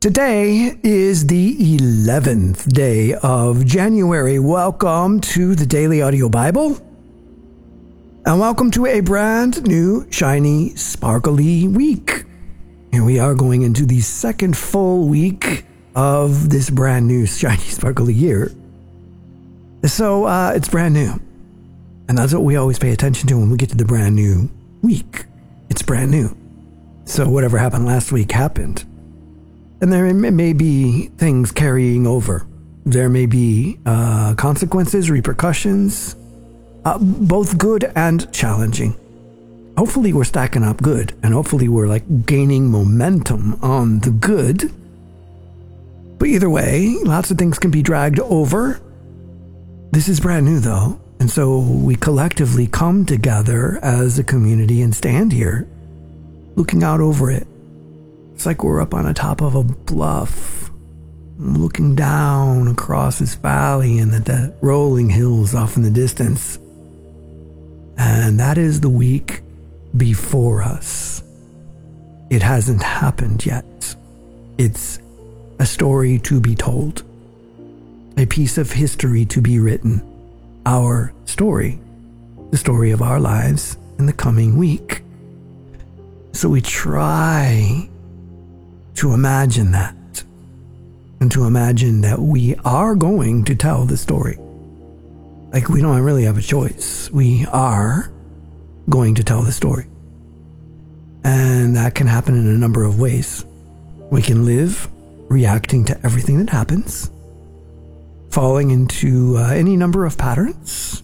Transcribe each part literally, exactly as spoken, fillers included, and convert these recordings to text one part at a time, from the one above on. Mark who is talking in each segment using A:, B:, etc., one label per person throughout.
A: Today is the eleventh day of January. Welcome to the Daily Audio Bible. And welcome to a brand new, shiny, sparkly week. Here we are going into the second full week of this brand new, shiny, sparkly year. So uh, it's brand new. And that's what we always pay attention to when we get to the brand new week. It's brand new. So whatever happened last week happened. And there may be things carrying over. There may be uh, consequences, repercussions, uh, both good and challenging. Hopefully we're stacking up good, and hopefully we're like gaining momentum on the good. But either way, lots of things can be dragged over. This is brand new though, and so we collectively come together as a community and stand here, looking out over it. It's like we're up on the top of a bluff, looking down across this valley and at the rolling hills off in the distance. And that is the week before us. It hasn't happened yet. It's a story to be told, a piece of history to be written, our story, the story of our lives in the coming week. So we try to imagine that, and to imagine that we are going to tell the story. Like we don't really have a choice. We are going to tell the story. And that can happen in a number of ways. We can live reacting to everything that happens, falling into uh, any number of patterns,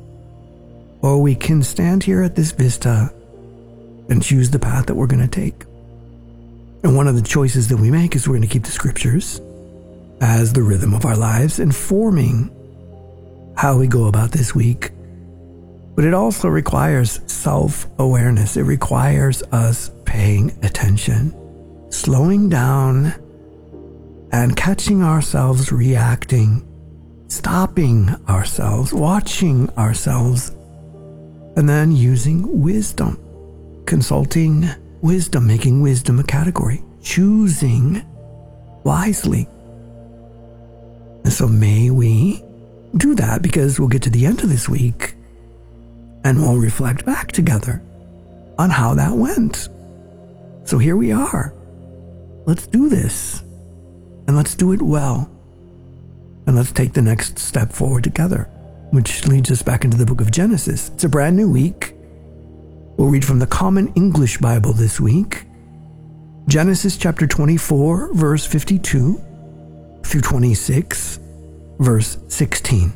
A: or we can stand here at this vista and choose the path that we're going to take. And one of the choices that we make is we're going to keep the scriptures as the rhythm of our lives, informing how we go about this week. But it also requires self-awareness. It requires us paying attention, slowing down, and catching ourselves reacting, stopping ourselves, watching ourselves, and then using wisdom, consulting wisdom, making wisdom a category, choosing wisely. And so may we do that, because we'll get to the end of this week and we'll reflect back together on how that went. So here we are. Let's do this, and let's do it well. And let's take the next step forward together, which leads us back into the book of Genesis. It's a brand new week. We'll read from the Common English Bible this week, Genesis chapter twenty-four, verse fifty-two through twenty-six, verse sixteen.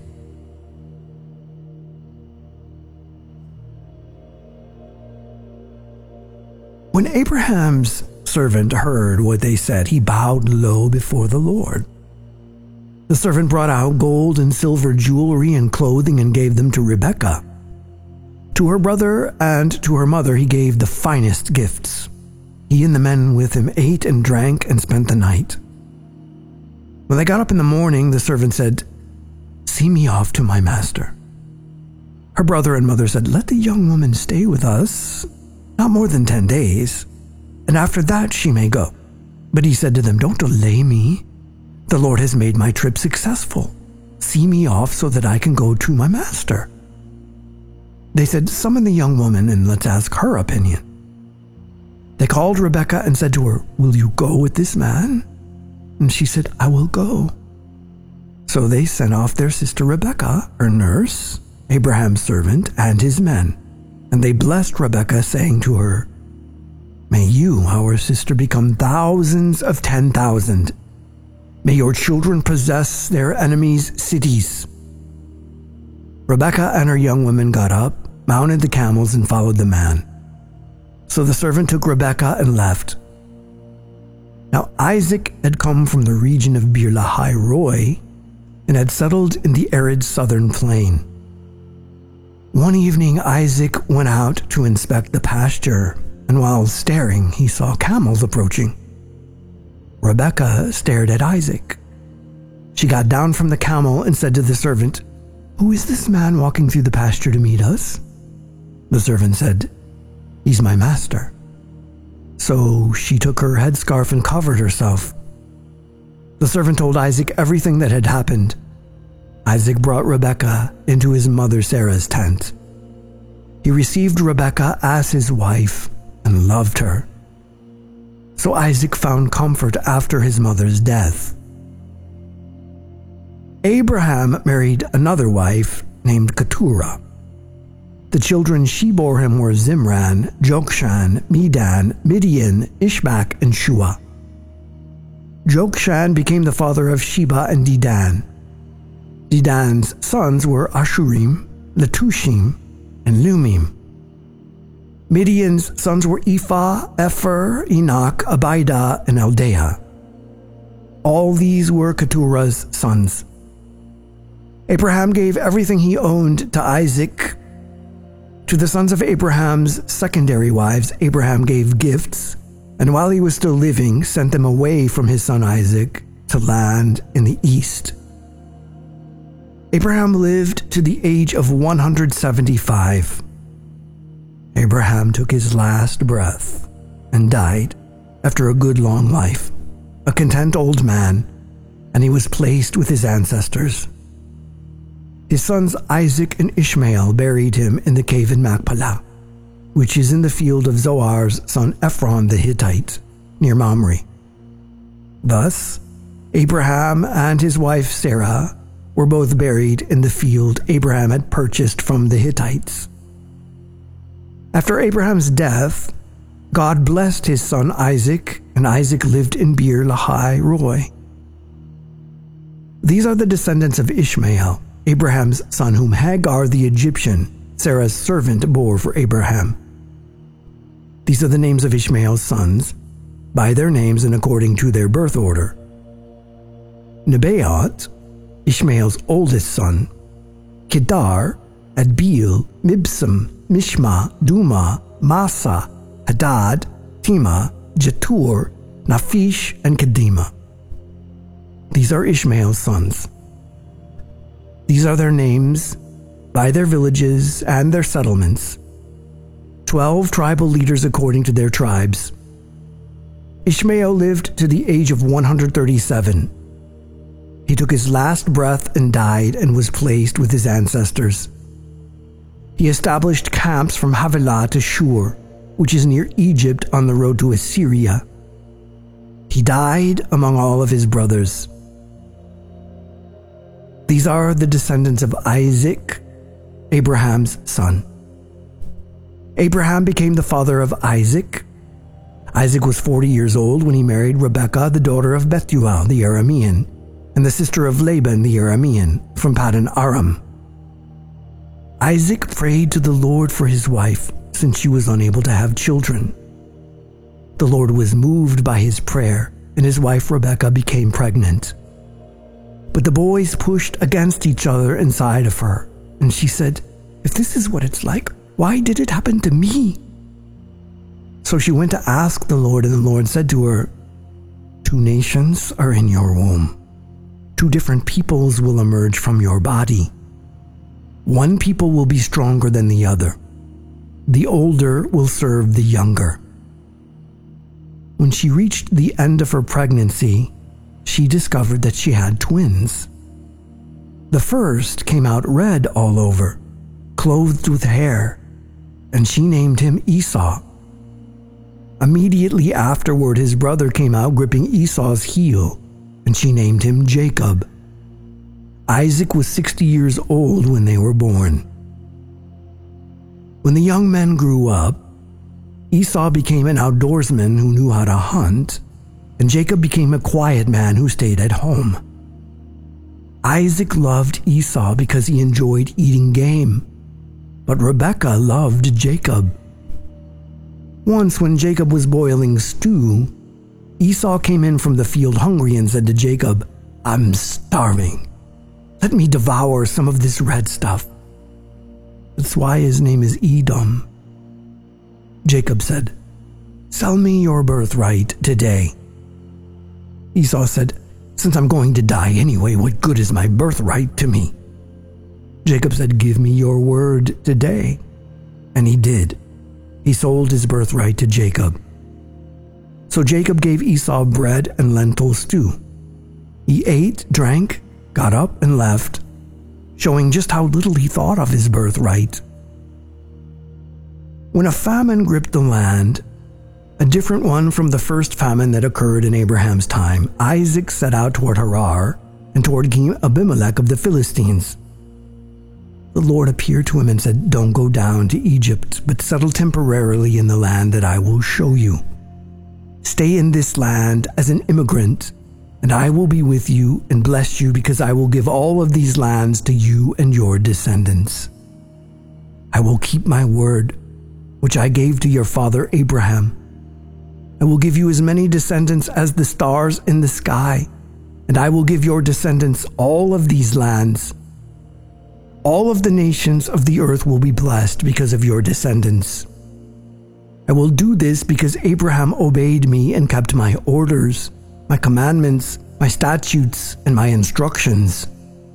A: When Abraham's servant heard what they said, he bowed low before the Lord. The servant brought out gold and silver jewelry and clothing and gave them to Rebekah. To her brother and to her mother he gave the finest gifts. He and the men with him ate and drank and spent the night. When they got up in the morning, the servant said, "See me off to my master." Her brother and mother said, "Let the young woman stay with us, not more than ten days, and after that she may go." But he said to them, "Don't delay me. The Lord has made my trip successful. See me off so that I can go to my master." They said, "Summon the young woman and let's ask her opinion." They called Rebekah and said to her, "Will you go with this man?" And she said, "I will go." So they sent off their sister Rebekah, her nurse, Abraham's servant, and his men. And they blessed Rebekah, saying to her, "May you, our sister, become thousands of ten thousand. May your children possess their enemies' cities." Rebekah and her young women got up, mounted the camels, and followed the man. So the servant took Rebekah and left. Now Isaac had come from the region of Beer Lahai Roi and had settled in the arid southern plain. One evening Isaac went out to inspect the pasture, and while staring he saw camels approaching. Rebekah stared at Isaac. She got down from the camel and said to the servant, "Who is this man walking through the pasture to meet us?" The servant said, "He's my master." So she took her headscarf and covered herself. The servant told Isaac everything that had happened. Isaac brought Rebekah into his mother Sarah's tent. He received Rebekah as his wife and loved her. So Isaac found comfort after his mother's death. Abraham married another wife named Keturah. The children she bore him were Zimran, Jokshan, Medan, Midian, Ishbak, and Shua. Jokshan became the father of Sheba and Dedan. Dedan's sons were Ashurim, Letushim, and Lumim. Midian's sons were Ephah, Epher, Enoch, Abida, and Eldaah. All these were Keturah's sons. Abraham gave everything he owned to Isaac. To the sons of Abraham's secondary wives, Abraham gave gifts, and while he was still living, sent them away from his son Isaac to land in the east. Abraham lived to the age of one hundred seventy-five. Abraham took his last breath and died after a good long life, a content old man, and he was placed with his ancestors. His sons Isaac and Ishmael buried him in the cave in Machpelah, which is in the field of Zohar's son Ephron the Hittite, near Mamre. Thus, Abraham and his wife Sarah were both buried in the field Abraham had purchased from the Hittites. After Abraham's death, God blessed his son Isaac, and Isaac lived in Beer Lahai Roi. These are the descendants of Ishmael, Abraham's son, whom Hagar the Egyptian, Sarah's servant, bore for Abraham. These are the names of Ishmael's sons, by their names and according to their birth order. Nebaioth, Ishmael's oldest son, Kedar, Adbeel, Mibsam, Mishma, Duma, Massa, Hadad, Tema, Jetur, Naphish, and Kedema. These are Ishmael's sons. These are their names, by their villages and their settlements. Twelve tribal leaders according to their tribes. Ishmael lived to the age of one hundred thirty-seven. He took his last breath and died and was placed with his ancestors. He established camps from Havilah to Shur, which is near Egypt on the road to Assyria. He died among all of his brothers. These are the descendants of Isaac, Abraham's son. Abraham became the father of Isaac. Isaac was forty years old when he married Rebekah, the daughter of Bethuel the Aramean, and the sister of Laban the Aramean, from Paddan Aram. Isaac prayed to the Lord for his wife, since she was unable to have children. The Lord was moved by his prayer, and his wife Rebekah became pregnant. But the boys pushed against each other inside of her, and she said, "If this is what it's like, why did it happen to me?" So she went to ask the Lord, and the Lord said to her, "Two nations are in your womb. Two different peoples will emerge from your body. One people will be stronger than the other. The older will serve the younger." When she reached the end of her pregnancy, she discovered that she had twins. The first came out red all over, clothed with hair, and she named him Esau. Immediately afterward, his brother came out gripping Esau's heel, and she named him Jacob. Isaac was sixty years old when they were born. When the young men grew up, Esau became an outdoorsman who knew how to hunt, and Jacob became a quiet man who stayed at home. Isaac loved Esau because he enjoyed eating game, but Rebekah loved Jacob. Once when Jacob was boiling stew, Esau came in from the field hungry and said to Jacob, "I'm starving. Let me devour some of this red stuff." That's why his name is Edom. Jacob said, "Sell me your birthright today." Esau said, "Since I'm going to die anyway, what good is my birthright to me?" Jacob said, "Give me your word today." And he did. He sold his birthright to Jacob. So Jacob gave Esau bread and lentil stew. He ate, drank, got up, and left, showing just how little he thought of his birthright. When a famine gripped the land, a different one from the first famine that occurred in Abraham's time, Isaac set out toward Harar and toward King Abimelech of the Philistines. The Lord appeared to him and said, "Don't go down to Egypt, but settle temporarily in the land that I will show you. Stay in this land as an immigrant, and I will be with you and bless you, because I will give all of these lands to you and your descendants. I will keep my word, which I gave to your father Abraham. I will give you as many descendants as the stars in the sky, and I will give your descendants all of these lands. All of the nations of the earth will be blessed because of your descendants. I will do this because Abraham obeyed me and kept my orders, my commandments, my statutes, and my instructions."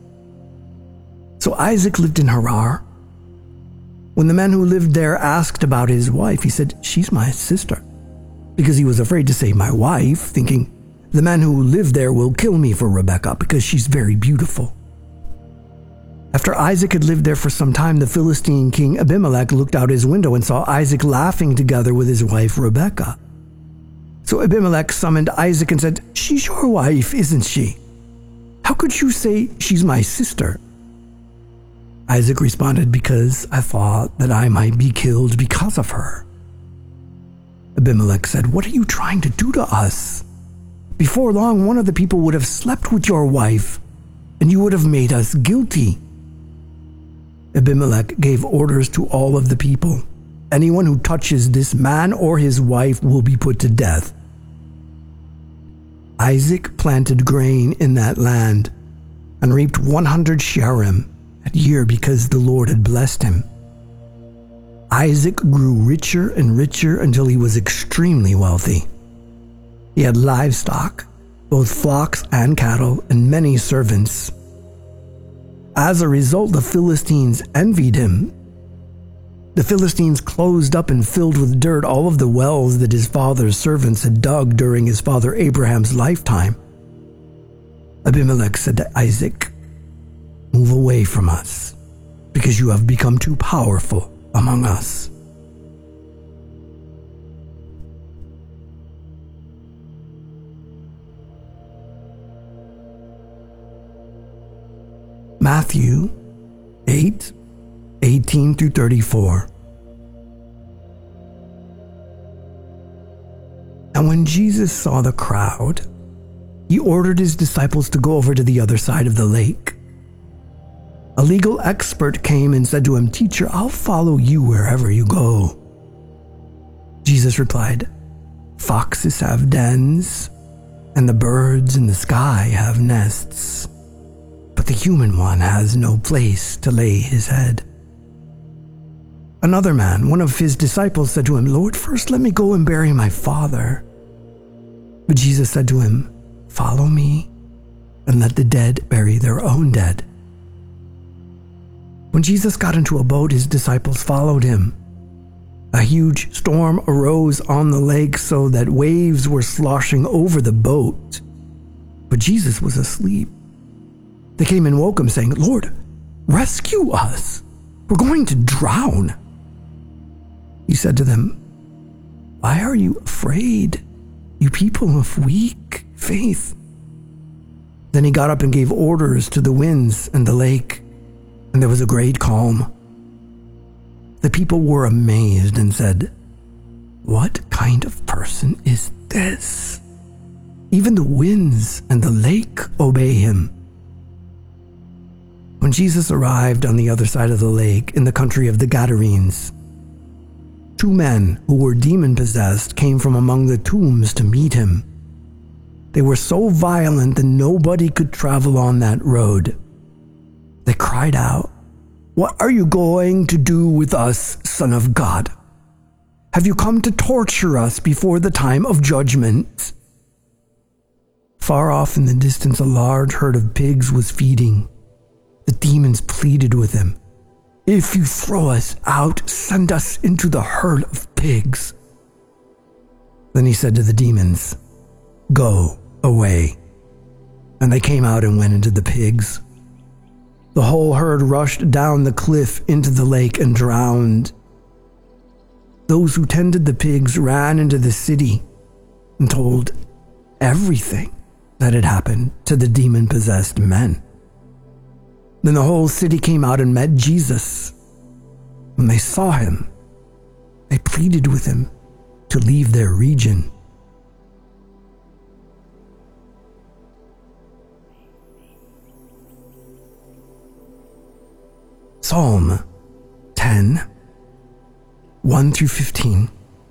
A: So Isaac lived in Harar. When the man who lived there asked about his wife, he said, "She's my sister," because he was afraid to say "my wife," thinking, "The man who lived there will kill me for Rebekah because she's very beautiful." After Isaac had lived there for some time, the Philistine king Abimelech looked out his window and saw Isaac laughing together with his wife Rebekah. So Abimelech summoned Isaac and said, "She's your wife, isn't she? How could you say she's my sister?" Isaac responded, "Because I thought that I might be killed because of her." Abimelech said, "What are you trying to do to us? Before long, one of the people would have slept with your wife, and you would have made us guilty." Abimelech gave orders to all of the people. "Anyone who touches this man or his wife will be put to death." Isaac planted grain in that land and reaped one hundred shearim that year because the Lord had blessed him. Isaac grew richer and richer until he was extremely wealthy. He had livestock, both flocks and cattle, and many servants. As a result, the Philistines envied him. The Philistines closed up and filled with dirt all of the wells that his father's servants had dug during his father Abraham's lifetime. Abimelech said to Isaac, "Move away from us, because you have become too powerful among us." Matthew eight, eighteen through thirty-four. And when Jesus saw the crowd, he ordered his disciples to go over to the other side of the lake. A legal expert came and said to him, "Teacher, I'll follow you wherever you go." Jesus replied, "Foxes have dens, and the birds in the sky have nests, but the human one has no place to lay his head." Another man, one of his disciples, said to him, "Lord, first let me go and bury my father." But Jesus said to him, "Follow me, and let the dead bury their own dead." When Jesus got into a boat, his disciples followed him. A huge storm arose on the lake so that waves were sloshing over the boat, but Jesus was asleep. They came and woke him, saying, "Lord, rescue us. We're going to drown." He said to them, "Why are you afraid, you people of weak faith?" Then he got up and gave orders to the winds and the lake, and there was a great calm. The people were amazed and said, "What kind of person is this? Even the winds and the lake obey him." When Jesus arrived on the other side of the lake in the country of the Gadarenes, two men who were demon-possessed came from among the tombs to meet him. They were so violent that nobody could travel on that road. They cried out, "What are you going to do with us, Son of God? Have you come to torture us before the time of judgment?" Far off in the distance, a large herd of pigs was feeding. The demons pleaded with him, "If you throw us out, send us into the herd of pigs." Then he said to the demons, "Go away." and they came out and went into the pigs. The whole herd rushed down the cliff into the lake and drowned. Those who tended the pigs ran into the city and told everything that had happened to the demon-possessed men. Then the whole city came out and met Jesus. When they saw him, they pleaded with him to leave their region. Psalm ten, one through fifteen.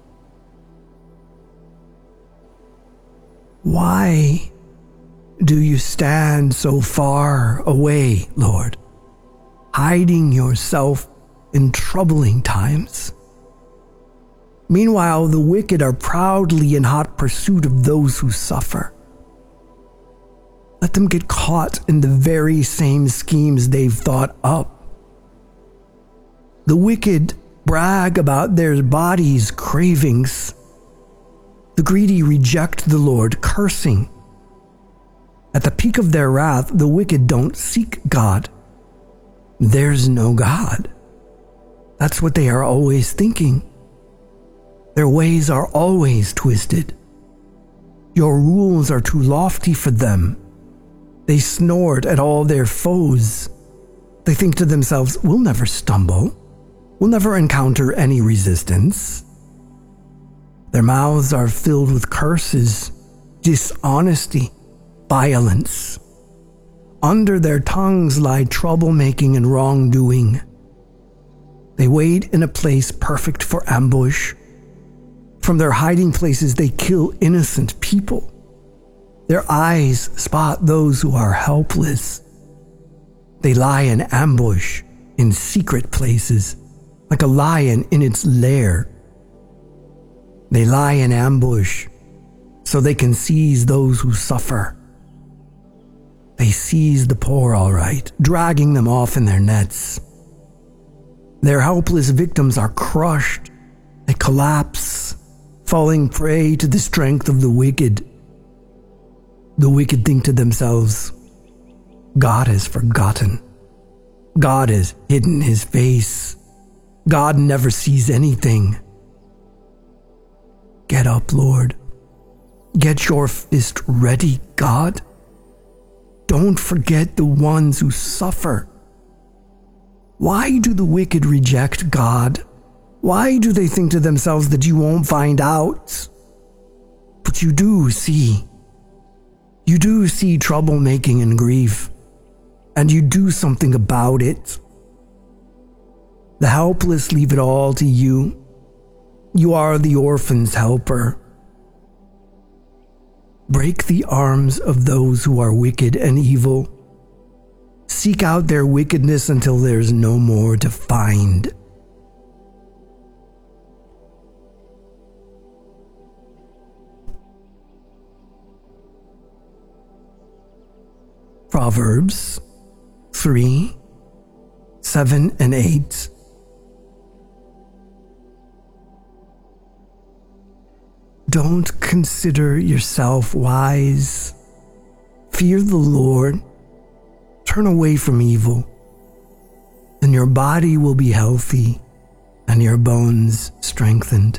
A: Why do you stand so far away, Lord, hiding yourself in troubling times? Meanwhile, the wicked are proudly in hot pursuit of those who suffer. Let them get caught in the very same schemes they've thought up. The wicked brag about their bodies' cravings. The greedy reject the Lord, cursing. At the peak of their wrath, the wicked don't seek God. There's no God. That's what they are always thinking. Their ways are always twisted. Your rules are too lofty for them. They snort at all their foes. They think to themselves, we'll never stumble. We'll never encounter any resistance. Their mouths are filled with curses, dishonesty, violence. Under their tongues lie troublemaking and wrongdoing. They wait in a place perfect for ambush. From their hiding places they kill innocent people. Their eyes spot those who are helpless. They lie in ambush in secret places, like a lion in its lair. They lie in ambush so they can seize those who suffer. They seize the poor, all right, dragging them off in their nets. Their helpless victims are crushed. They collapse, falling prey to the strength of the wicked. The wicked think to themselves, God has forgotten. God has hidden his face. God never sees anything. Get up, Lord. Get your fist ready, God. Don't forget the ones who suffer. Why do the wicked reject God? Why do they think to themselves that you won't find out? But you do see. You do see troublemaking and grief, and you do something about it. The helpless leave it all to you. You are the orphan's helper. Break the arms of those who are wicked and evil. Seek out their wickedness until there's no more to find. Proverbs three, seven and eight. Don't consider yourself wise. Fear the Lord. Turn away from evil, and your body will be healthy and your bones strengthened.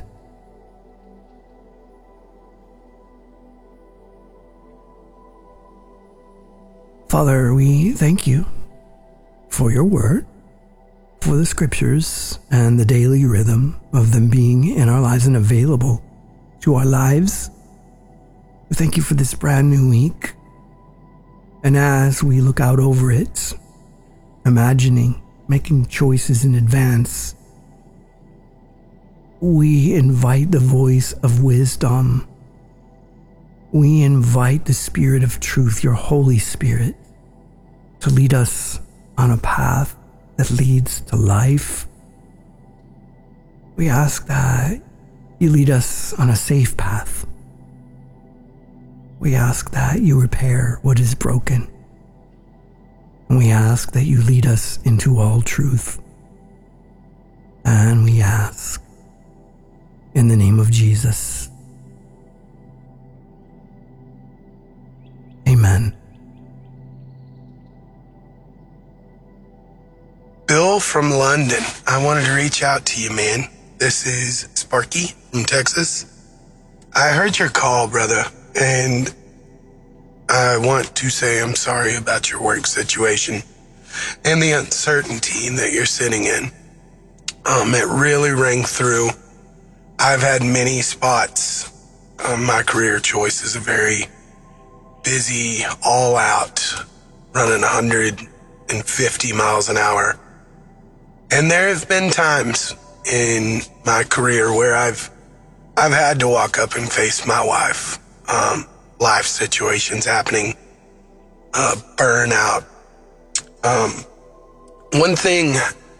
A: Father, we thank you for your word, for the scriptures, and the daily rhythm of them being in our lives and available to our lives. We thank you for this brand new week. And as we look out over it, imagining, making choices in advance, we invite the voice of wisdom. We invite the Spirit of truth, your Holy Spirit, to lead us on a path that leads to life. We ask that you lead us on a safe path. We ask that you repair what is broken. And we ask that you lead us into all truth. And we ask in the name of Jesus. Amen
B: Phil from London. I wanted to reach out to you, man. This is Sparky from Texas. I heard your call, brother, and I want to say I'm sorry about your work situation and the uncertainty that you're sitting in. Um, it really rang through. I've had many spots. Um, my career choice is a very busy, all out, running one hundred fifty miles an hour. And there have been times in my career where I've I've had to walk up and face my wife. Um, life situations happening, uh, burnout. Um, one thing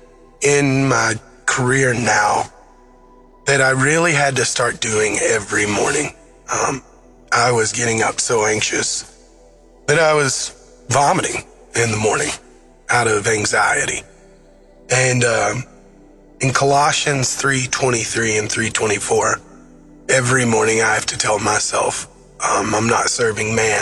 B: in my career now that I really had to start doing every morning. Um, I was getting up so anxious that I was vomiting in the morning out of anxiety. And um, in Colossians three twenty-three and three twenty-four, every morning I have to tell myself, um, I'm not serving man.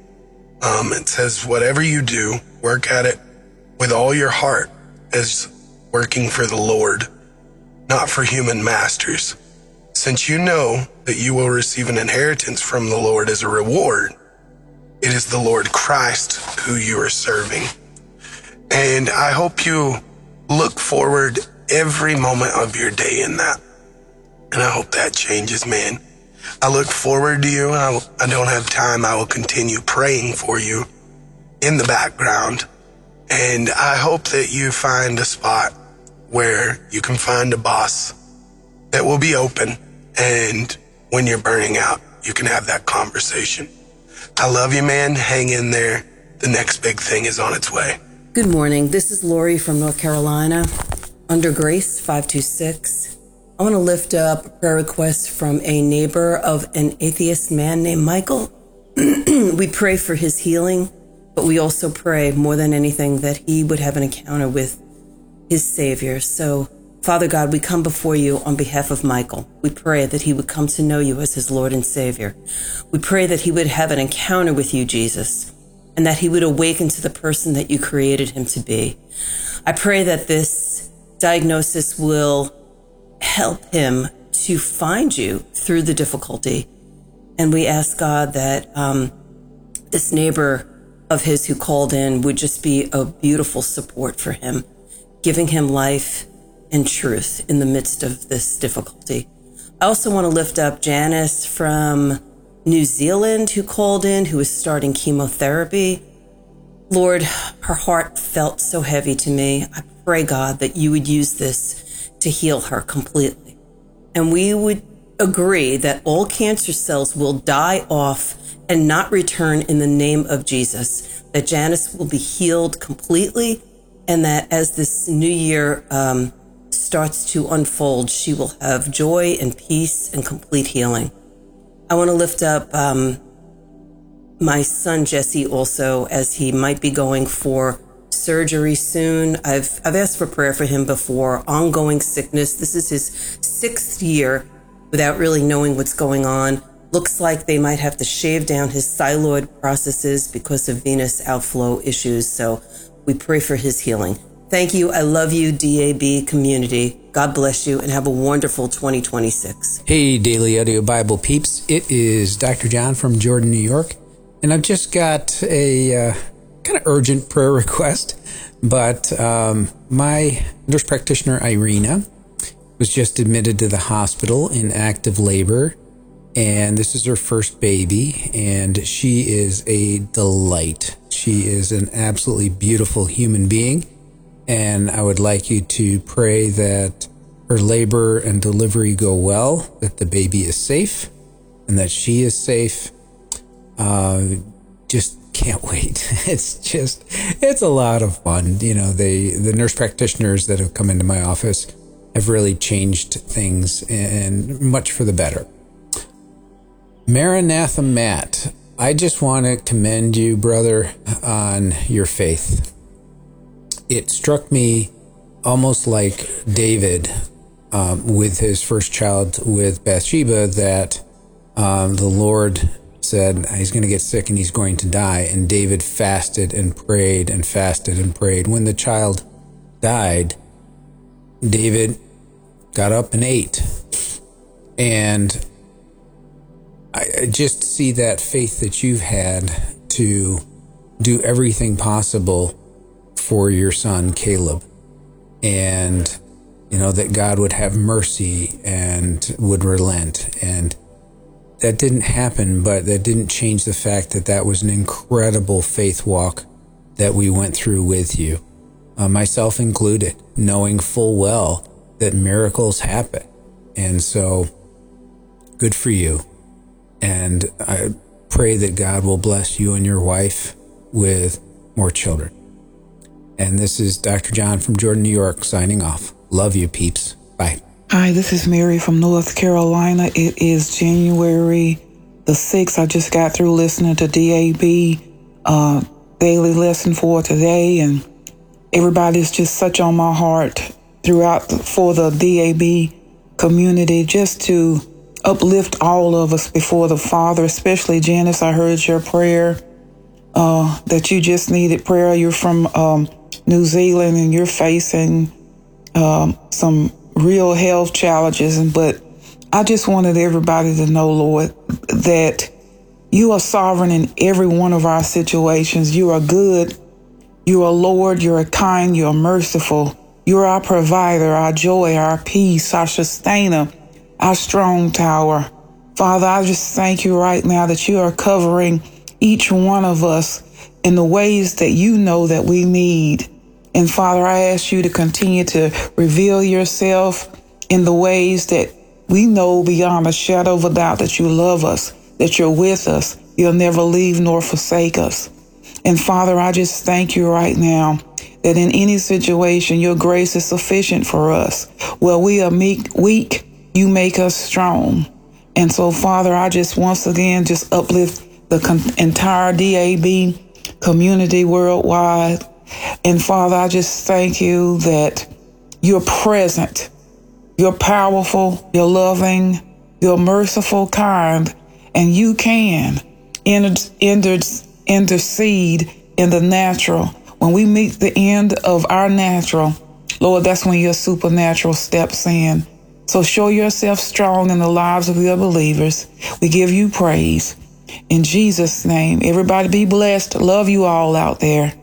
B: Um, it says, whatever you do, work at it with all your heart as working for the Lord, not for human masters, since you know that you will receive an inheritance from the Lord as a reward. It is the Lord Christ who you are serving. And I hope you look forward every moment of your day in that. And I hope that changes, man. I look forward to you. I, I don't have time. I will continue praying for you in the background. And I hope that you find a spot where you can find a boss that will be open. And when you're burning out, you can have that conversation. I love you, man. Hang in there. The next big thing is on its way.
C: Good morning. This is Lori from North Carolina, under Grace five two six. I want to lift up a prayer request from a neighbor of an atheist man named Michael. We pray for his healing, but we also pray more than anything that he would have an encounter with his Savior. So, Father God, we come before you on behalf of Michael. We pray that he would come to know you as his Lord and Savior. We pray that he would have an encounter with you, Jesus, and that he would awaken to the person that you created him to be. I pray that this diagnosis will help him to find you through the difficulty. And we ask God that um, this neighbor of his who called in would just be a beautiful support for him, giving him life and truth in the midst of this difficulty. I also want to lift up Janice from New Zealand who called in, who is starting chemotherapy. Lord, her heart felt so heavy to me. I pray, God, that you would use this to heal her completely. And we would agree that all cancer cells will die off and not return in the name of Jesus, that Janice will be healed completely, and that as this new year um, starts to unfold, she will have joy and peace and complete healing. I want to lift up um, my son, Jesse, also, as he might be going for surgery soon. I've I've asked for prayer for him before. Ongoing sickness. This is his sixth year without really knowing what's going on. Looks like they might have to shave down his thyroid processes because of venous outflow issues. So we pray for his healing. Thank you. I love you, D A B community. God bless you and have a wonderful twenty twenty-six.
D: Hey, Daily Audio Bible peeps. It is Doctor John from Jordan, New York. And I've just got a uh, kind of urgent prayer request. But um, my nurse practitioner, Irina, was just admitted to the hospital in active labor. And this is her first baby. And she is a delight. She is an absolutely beautiful human being. And I would like you to pray that her labor and delivery go well, that the baby is safe, and that she is safe. Uh, just can't wait. It's just, it's a lot of fun. You know, they, the nurse practitioners that have come into my office have really changed things, and much for the better. Maranatha Matt, I just want to commend you, brother, on your faith. It struck me almost like David um, with his first child with Bathsheba, that um, the Lord said he's going to get sick and he's going to die. And David fasted and prayed and fasted and prayed. When the child died, David got up and ate. And I just see that faith that you've had to do everything possible for your son, Caleb. And, you know, that God would have mercy and would relent. And that didn't happen, but that didn't change the fact that that was an incredible faith walk that we went through with you, uh, myself included, knowing full well that miracles happen. And so, good for you. And I pray that God will bless you and your wife with more children. And this is Doctor John from Jordan, New York, signing off. Love you, peeps. Bye.
E: Hi, this is Mary from North Carolina. It is January the sixth. I just got through listening to D A B uh, daily lesson for today, and everybody's just such on my heart throughout the, for the D A B community, just to uplift all of us before the Father, especially Janice. I heard your prayer uh, that you just needed prayer. You're from um, New Zealand and you're facing um, some real health challenges. And but I just wanted everybody to know, Lord, that you are sovereign in every one of our situations. You are good. You are Lord. You are kind. You are merciful. You are our provider, our joy, our peace, our sustainer, our strong tower. Father, I just thank you right now that you are covering each one of us in the ways that you know that we need. And Father, I ask you to continue to reveal yourself in the ways that we know beyond a shadow of a doubt that you love us, that you're with us. You'll never leave nor forsake us. And Father, I just thank you right now that in any situation, your grace is sufficient for us. Where we are meek, weak, you make us strong. And so, Father, I just once again just uplift the con- entire D A B community worldwide. And Father, I just thank you that you're present, you're powerful, you're loving, you're merciful, kind, and you can inter- inter- intercede in the natural. When we meet the end of our natural, Lord, that's when your supernatural steps in. So show yourself strong in the lives of your believers. We give you praise. In Jesus' name, everybody be blessed. Love you all out there.